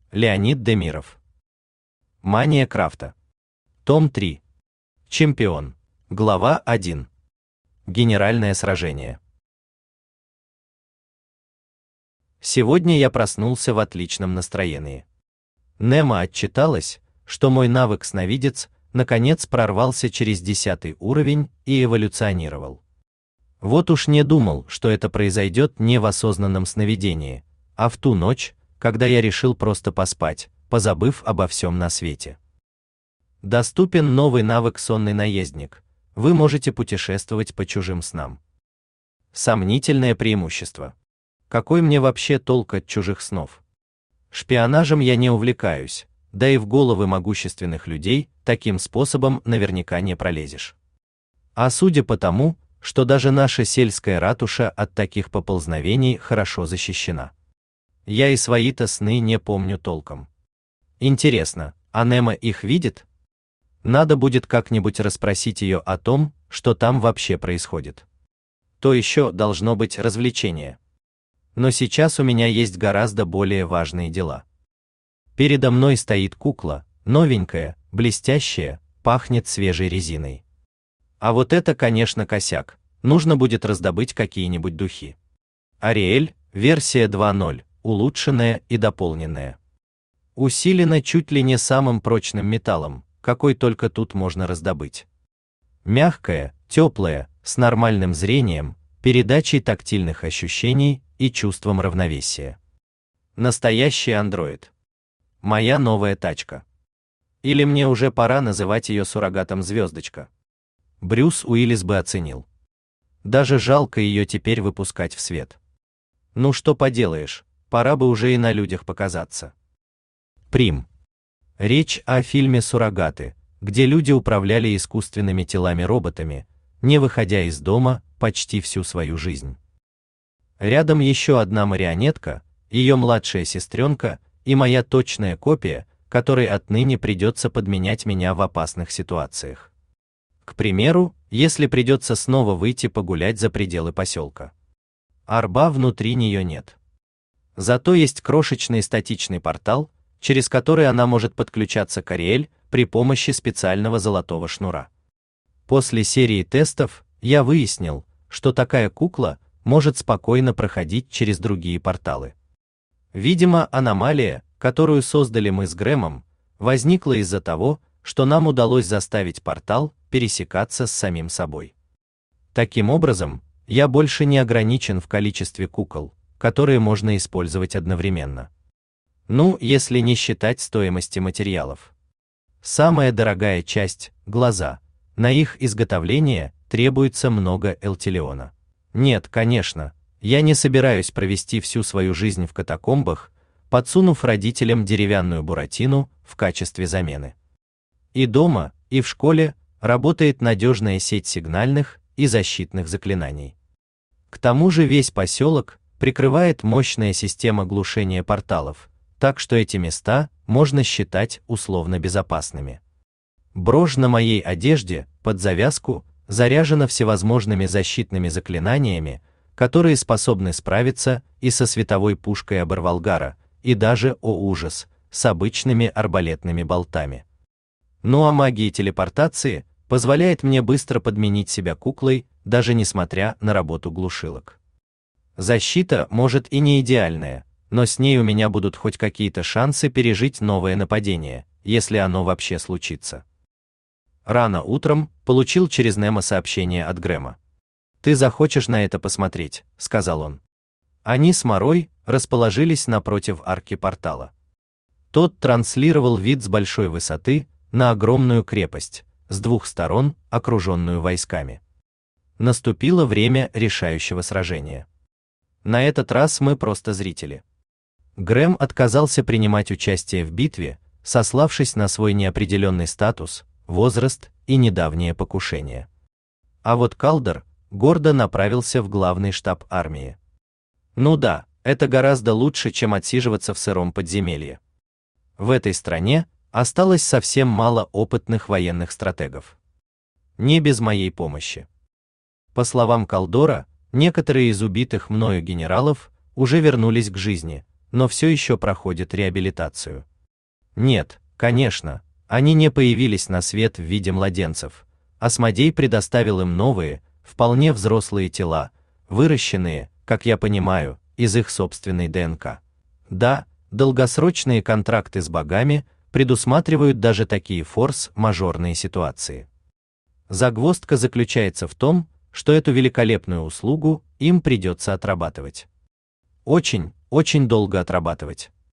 Леонид Демиров. Мания крафта. Том 3. Чемпион. Глава 1. Генеральное сражение. Сегодня я проснулся в отличном настроении. Немо отчиталась, что мой навык сновидец наконец прорвался через 10 уровень и эволюционировал. Вот уж не думал, что это произойдет не в осознанном сновидении, а в ту ночь, когда я решил просто поспать, позабыв обо всем на свете. Доступен новый навык «Сонный наездник». Вы можете путешествовать по чужим снам. Сомнительное преимущество. Какой мне вообще толк от чужих снов? Шпионажем я не увлекаюсь, да и в головы могущественных людей таким способом наверняка не пролезешь. А судя по тому, что даже наша сельская ратуша от таких поползновений хорошо защищена. Я и свои-то сны не помню толком. Интересно, а Немо их видит? Надо будет как-нибудь расспросить ее о том, что там вообще происходит. То еще должно быть развлечение. Но сейчас у меня есть гораздо более важные дела. Передо мной стоит кукла, новенькая, блестящая, пахнет свежей резиной. А вот это, конечно, косяк. Нужно будет раздобыть какие-нибудь духи. Ариэль, версия 2.0, улучшенная и дополненная. Усилена чуть ли не самым прочным металлом, какой только тут можно раздобыть. Мягкая, теплая, с нормальным зрением, передачей тактильных ощущений и чувством равновесия. Настоящий андроид. Моя новая тачка. Или мне уже пора называть ее суррогатом звездочка. Брюс Уиллис бы оценил. Даже жалко ее теперь выпускать в свет. Ну что поделаешь, пора бы уже и на людях показаться. Прим. Речь о фильме «Суррогаты», где люди управляли искусственными телами-роботами, не выходя из дома почти всю свою жизнь. Рядом еще одна марионетка, ее младшая сестренка и моя точная копия, которой отныне придется подменять меня в опасных ситуациях. К примеру, если придется снова выйти погулять за пределы поселка. Арба внутри нее нет. Зато есть крошечный статичный портал, через который она может подключаться к Ариэль при помощи специального золотого шнура. После серии тестов я выяснил, что такая кукла может спокойно проходить через другие порталы. Видимо, аномалия, которую создали мы с Грэмом, возникла из-за того, что нам удалось заставить портал пересекаться с самим собой. Таким образом, я больше не ограничен в количестве кукол, которые можно использовать одновременно. Ну, если не считать стоимости материалов. Самая дорогая часть – глаза. На их изготовление требуется много элтиллиона. Нет, конечно, я не собираюсь провести всю свою жизнь в катакомбах, подсунув родителям деревянную буратину в качестве замены. И дома, и в школе работает надежная сеть сигнальных и защитных заклинаний. К тому же весь поселок прикрывает мощная система глушения порталов, так что эти места можно считать условно безопасными. Брошь на моей одежде, под завязку, заряжена всевозможными защитными заклинаниями, которые способны справиться и со световой пушкой Абервалгара, и даже, о ужас, с обычными арбалетными болтами. Ну а магия телепортации позволяет мне быстро подменить себя куклой, даже несмотря на работу глушилок. Защита, может, и не идеальная, но с ней у меня будут хоть какие-то шансы пережить новое нападение, если оно вообще случится. Рано утром получил через Немо сообщение от Грэма. «Ты захочешь на это посмотреть», — сказал он. Они с Морой расположились напротив арки портала. Тот транслировал вид с большой высоты на огромную крепость, с двух сторон окруженную войсками. Наступило время решающего сражения. На этот раз мы просто зрители. Грэм отказался принимать участие в битве, сославшись на свой неопределенный статус, возраст и недавнее покушение. А вот Калдер гордо направился в главный штаб армии. Ну да, это гораздо лучше, чем отсиживаться в сыром подземелье. В этой стране осталось совсем мало опытных военных стратегов. Не без моей помощи. По словам Калдора, некоторые из убитых мною генералов уже вернулись к жизни, но все еще проходят реабилитацию. Нет, конечно, они не появились на свет в виде младенцев. Асмодей предоставил им новые, вполне взрослые тела, выращенные, как я понимаю, из их собственной ДНК. Да, долгосрочные контракты с богами предусматривают даже такие форс-мажорные ситуации. Загвоздка заключается в том, что эту великолепную услугу им придется отрабатывать. Очень, очень долго отрабатывать.